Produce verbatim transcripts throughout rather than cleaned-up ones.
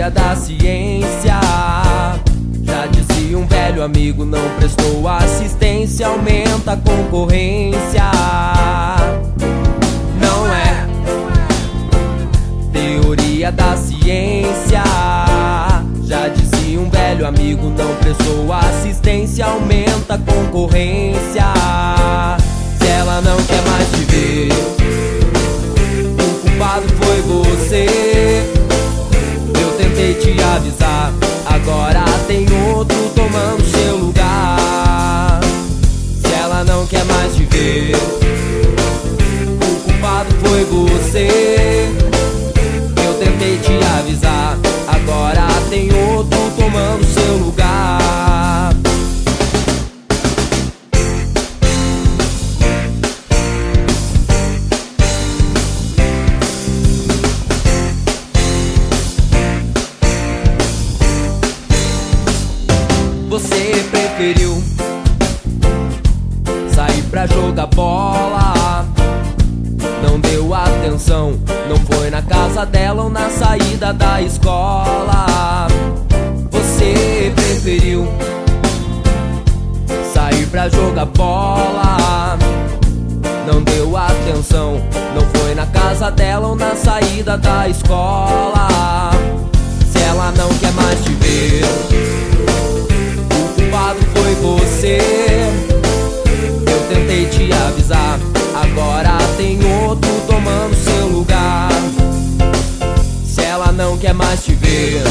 Teoria da ciência. Já dizia um velho amigo, não prestou assistência, aumenta a concorrência. Não é teoria da ciência. Já dizia um velho amigo, não prestou assistência, aumenta a concorrência. Se ela não quer mais te ver, o culpado foi você. Eu tentei te avisar, agora tem outro tomando seu lugar. Se ela não quer mais te ver, o culpado foi você. Eu tentei te avisar, agora tem outro tomando seu lugar. Você preferiu sair pra jogar bola, não deu atenção, não foi na casa dela ou na saída da escola. Você preferiu sair pra jogar bola, não deu atenção, não foi na casa dela ou na saída da escola. Se ela não quer mais te ver, o culpado foi você. Eu tentei te avisar, agora tem outro tomando seu lugar. Se ela não quer mais te ver,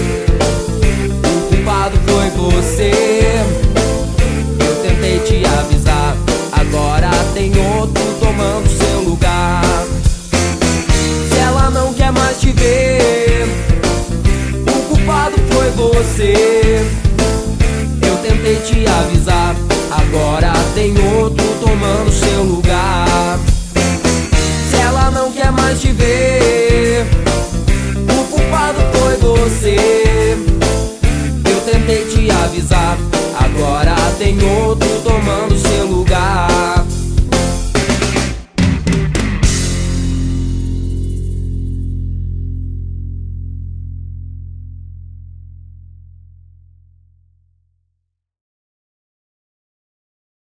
o culpado foi você. Eu tentei te avisar, agora tem outro tomando seu lugar.